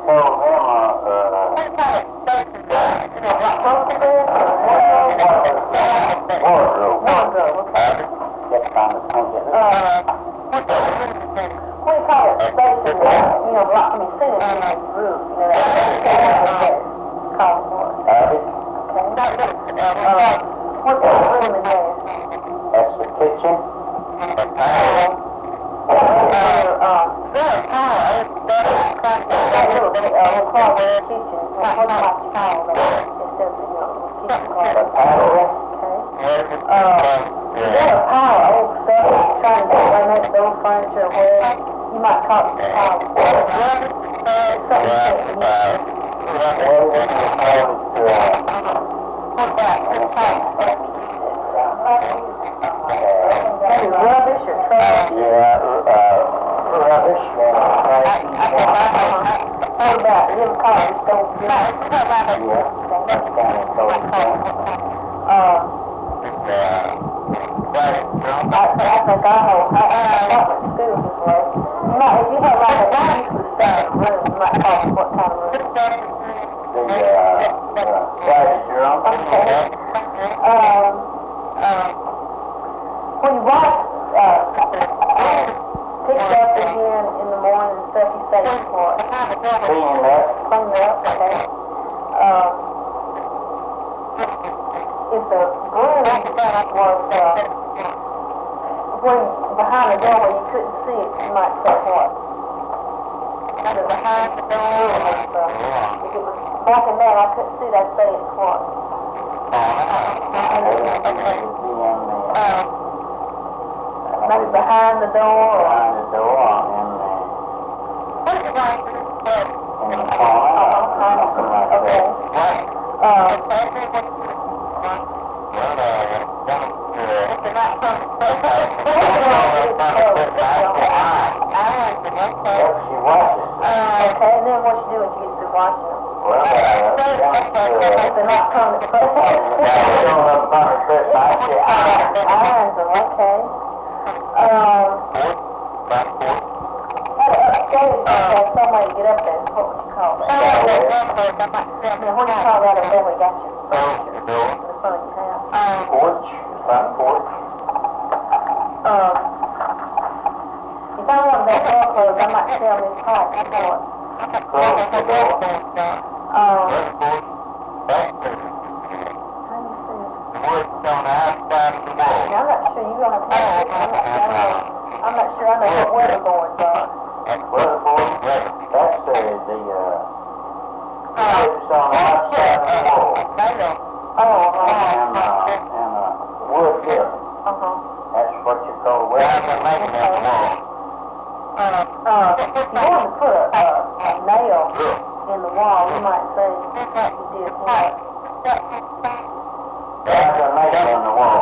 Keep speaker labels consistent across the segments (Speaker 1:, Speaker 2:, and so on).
Speaker 1: told him, wardrobe.
Speaker 2: Wardrobe, okay.
Speaker 1: Kept trying to think it.
Speaker 2: We call it station, block, singing group, that's called for.
Speaker 1: Attic.
Speaker 2: Okay. What's the room in there?
Speaker 1: That's the kitchen.
Speaker 2: We'll call it the kitchen. What might you call that? Instead of, kitchen call
Speaker 1: The
Speaker 2: it.
Speaker 1: patio.
Speaker 2: Okay. Is there a pile of old stuff that you're trying to get away next to old furniture where you might call it a pile? Maybe rubbish or trash?
Speaker 1: Rubbish.
Speaker 2: What about them cars? Don't you know?
Speaker 1: That's kind of cold.
Speaker 2: I think I went to school this way. If you have like a useless stuff in a room, you might call it what kind of room? Okay. When you wash, pick up again in the morning and stuff, you say it's for it.
Speaker 1: Clean up.
Speaker 2: Clean up, okay. If the broom was when behind the door where you couldn't see it, you might say what? Either behind the door or if it was back in there, I couldn't see that, say it's what? Maybe behind the door or
Speaker 1: Behind the door in the corner. She washes.
Speaker 2: okay, and then what you do when you get through washing them?
Speaker 1: Well,
Speaker 2: They're not permanent. Irons them, okay. Upstairs, you have some way to get up there. What would you call that? Now, what do you call that up there where you got your furniture? The front of your house?
Speaker 1: Porch, front porch.
Speaker 2: If I wanted that door closed, I might sell this pipe for it.
Speaker 1: Close the door.
Speaker 2: How do you see it? Now, I'm not sure you're going to have to I'm not sure I know what weatherboards are.
Speaker 1: Weatherboard, that's it's on the outside of the wall. And wood here. That's what you call weatherboard.
Speaker 2: If you wanted to put a nail in the wall, you might say you did what?
Speaker 1: There's a nail in the wall.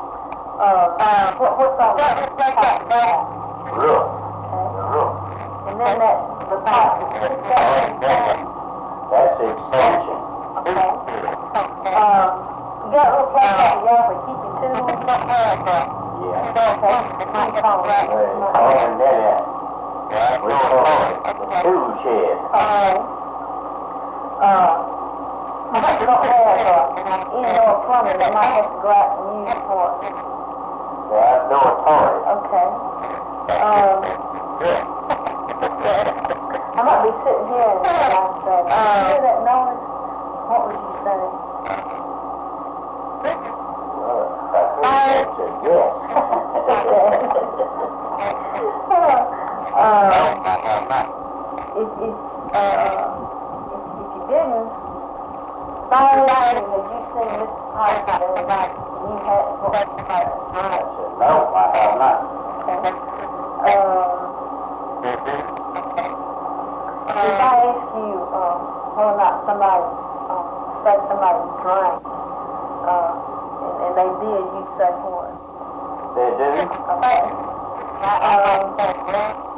Speaker 2: What's on the
Speaker 1: Roof.
Speaker 2: Okay.
Speaker 1: The roof.
Speaker 2: And then the pipe is
Speaker 1: That's the extension.
Speaker 2: okay. You got a little place out the yard where you keep your tools?
Speaker 1: Yeah.
Speaker 2: Okay. What do you call that?
Speaker 1: We call it the tool shed.
Speaker 2: Okay. But you don't have indoor plumbing, they might have to go out and use for it.
Speaker 1: The outdoor toilet.
Speaker 2: Okay. I might be sitting here and I said, did you hear that noise? What was you saying?
Speaker 1: I said yes.
Speaker 2: If you didn't, Byron, had you seen Mr. Piper the other night? You had what?
Speaker 1: I said no, I have not.
Speaker 2: Okay. If I ask you whether or not somebody drank, and they did, you'd say what?
Speaker 1: They do?
Speaker 2: Okay.